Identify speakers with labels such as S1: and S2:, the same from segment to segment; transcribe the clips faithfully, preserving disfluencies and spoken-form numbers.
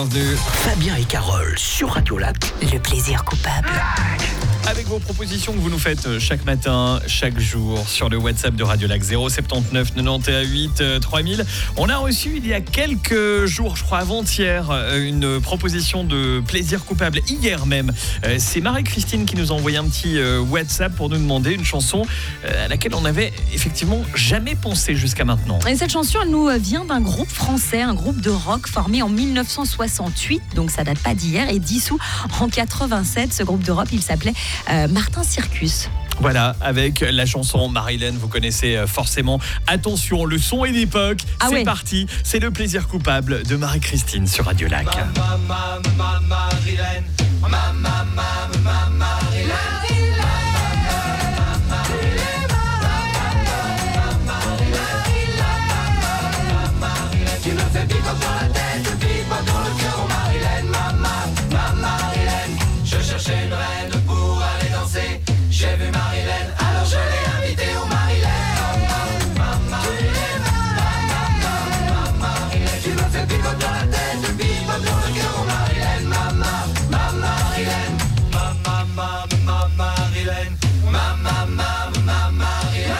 S1: De Fabien et Carole sur Radio Lac.
S2: Le plaisir coupable.
S1: Avec vos propositions que vous nous faites chaque matin, chaque jour sur le WhatsApp de Radio Lac zéro sept neuf quatre-vingt-onze huit trois mille. On a reçu il y a quelques jours, je crois avant-hier, une proposition de plaisir coupable. Hier même, c'est Marie-Christine qui nous a envoyé un petit WhatsApp pour nous demander une chanson à laquelle on n'avait effectivement jamais pensé jusqu'à maintenant.
S2: Et cette chanson, elle nous vient d'un groupe français, un groupe de rock formé en dix-neuf cent soixante-huit, donc ça date pas d'hier, et dissous en quatre-vingt-sept. Ce groupe de rock, il s'appelait euh, Martin Circus.
S1: Voilà, avec la chanson Marilyn, vous connaissez forcément. Attention, le son est d'époque.
S2: Ah
S1: c'est
S2: ouais.
S1: parti, c'est le plaisir coupable de Marie-Christine sur Radio Lac.
S3: Ma, ma, ma, ma, Marilyn. Ma, ma, ma, ma, Marilyn. Tu me fais vivre dans la tête, vivre dans le cœur, oh Marilyn, maman, maman, Marilyn. Je cherchais une reine pour aller danser. J'ai vu Marilyn, alors je l'ai invitée, oh Marilyn, maman, Marilyn, maman, Marilyn. Tu me fais vivre dans la tête, vivre dans le cœur, oh Marilyn, maman, maman, Marilyn, maman, maman, Marilyn, maman, maman, Marilyn.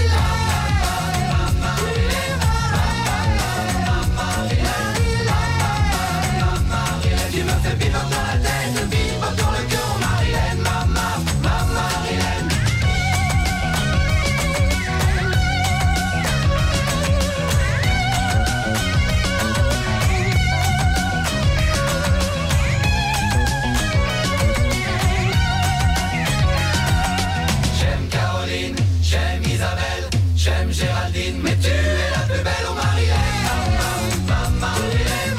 S3: Tu me fais vivre dans la tête, vivre dans le cœur, oh Marilyn, maman, maman, Marilyn. J'aime Caroline, j'aime Isabelle, j'aime Géraldine, mais tu es la plus belle, oh Marilyn, maman, maman, Marilyn,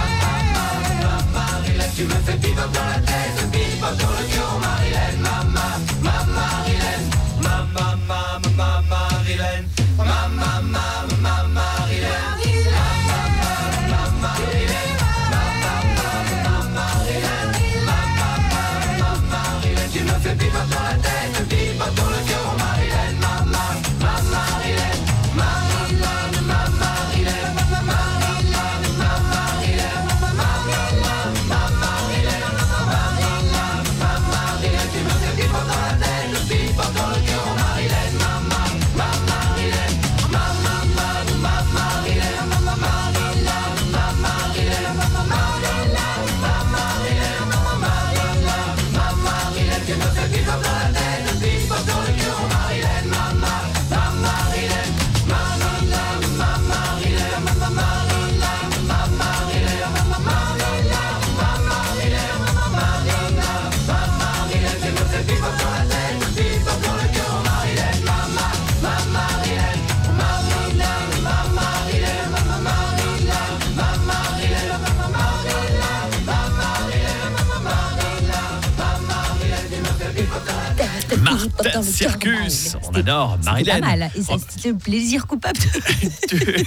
S3: maman, maman, Marilyn. Tu me fais vivre dans la tête, vivre dans le cœur, oh Marilyn, maman, maman, Marilyn, maman, maman, maman, Marilyn, maman, maman, maman, Marilyn, maman, maman, Marilyn, maman, maman, Marilyn, maman, maman, Marilyn. Tu me fais vivre dans la tête, vivre dans le cœur, oh Marilyn, maman, maman, Marilyn, maman, maman, Marilyn, maman, maman, Marilyn, maman, maman, Marilyn, maman, maman, Marilyn. Tu me fais vivre dans la tête, vivre dans le cœur, oh Marilyn, maman, maman, Marilyn, maman, maman, Marilyn, maman, maman, Marilyn, maman, maman, Marilyn, maman, maman, Marilyn. Tu me fais vivre dans la tête, vivre dans le cœur, oh Marilyn, maman, maman, Marilyn, maman, maman, Marilyn, maman, maman, Marilyn, maman, maman, Marilyn, maman, maman, Marilyn. Tu me fais vivre dans la tête, vivre dans le cœur, oh Marilyn, maman, maman, Marilyn, maman, maman, Marilyn, maman, maman, Marilyn, maman, maman, Marilyn, maman, maman, Marilyn. Tu me fais vivre dans la tête.
S1: Martin Circus, on adore Marilyn.
S2: C'était pas mal. Et ça,
S1: Oh,
S2: c'était le plaisir coupable.
S1: tu-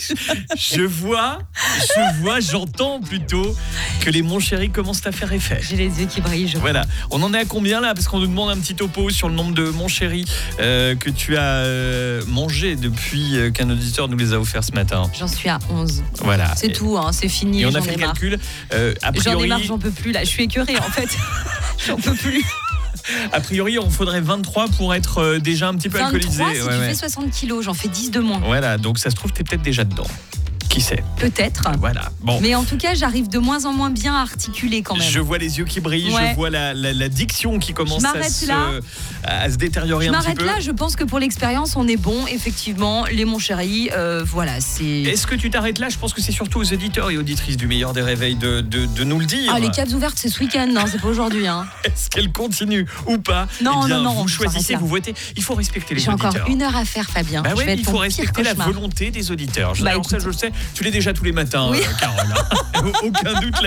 S1: je vois, je vois, j'entends plutôt que les Mon Chéri commencent à faire effet.
S2: J'ai les yeux qui brillent. Je...
S1: Voilà, on en est à combien là? Parce qu'on nous demande un petit topo sur le nombre de Mon Chéri euh, que tu as euh, mangé depuis euh, qu'un auditeur nous les a offerts ce matin.
S2: J'en suis à onze.
S1: Voilà.
S2: C'est
S1: Et-
S2: tout, hein, c'est fini.
S1: Et on
S2: j'en
S1: a fait
S2: ai
S1: le
S2: marre.
S1: calcul. euh, a
S2: J'en ai
S1: priori,
S2: marre, j'en peux plus là. Je suis écœurée en fait. J'en peux plus.
S1: a priori, on faudrait vingt-trois pour être euh, déjà un petit peu alcoolisé.
S2: vingt-trois, si
S1: Ouais,
S2: tu
S1: ouais.
S2: fais soixante kilos, j'en fais dix de moins.
S1: Voilà, donc ça se trouve, t'es peut-être déjà dedans. Qui sait?
S2: Peut-être.
S1: Voilà. Bon.
S2: Mais en tout cas, j'arrive de moins en moins bien à articuler quand même.
S1: Je vois les yeux qui brillent,
S2: Ouais.
S1: je vois la, la, la diction qui commence
S2: Je
S1: à
S2: m'arrête
S1: se,
S2: là.
S1: à se détériorer
S2: Je
S1: un petit
S2: m'arrête
S1: peu.
S2: là, je pense que pour l'expérience, on est bon. Effectivement, les Mon Chéri, euh, voilà, c'est...
S1: Est-ce que tu t'arrêtes là? Je pense que c'est surtout aux auditeurs et auditrices du Meilleur des Réveils de, de, de nous le dire.
S2: Ah, les caves ouvertes, c'est ce week-end, non, c'est pas aujourd'hui. Hein.
S1: Est-ce qu'elle continue ou pas?
S2: Non,
S1: Eh bien,
S2: non, non,
S1: vous
S2: on
S1: choisissez,
S2: s'arrête là.
S1: vous votez. Il faut respecter les
S2: J'ai
S1: auditeurs.
S2: encore une heure à faire, Fabien.
S1: Bah
S2: je
S1: ouais,
S2: vais être
S1: il
S2: ton
S1: faut
S2: pire
S1: respecter la
S2: cauchemar.
S1: volonté des auditeurs.
S2: Bah,
S1: Alors ça,
S2: écoute.
S1: je le sais, tu l'es déjà tous les matins,
S2: Oui.
S1: euh, Carole. Aucun doute